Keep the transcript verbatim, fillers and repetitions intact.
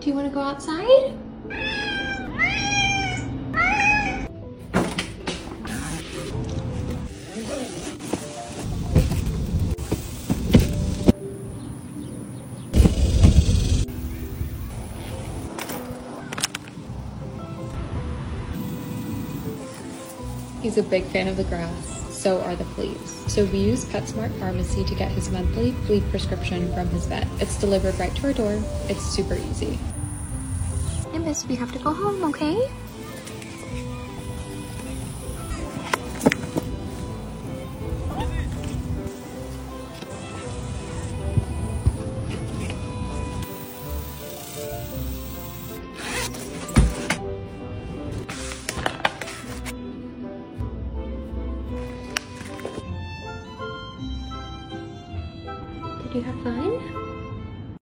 Do you want to go outside? He's a big fan of the grass, so are the fleas. So we use PetSmart Pharmacy to get his monthly flea prescription from his vet. It's delivered right to our door. It's super easy. Hey miss, we have to go home, okay? Did you have fun?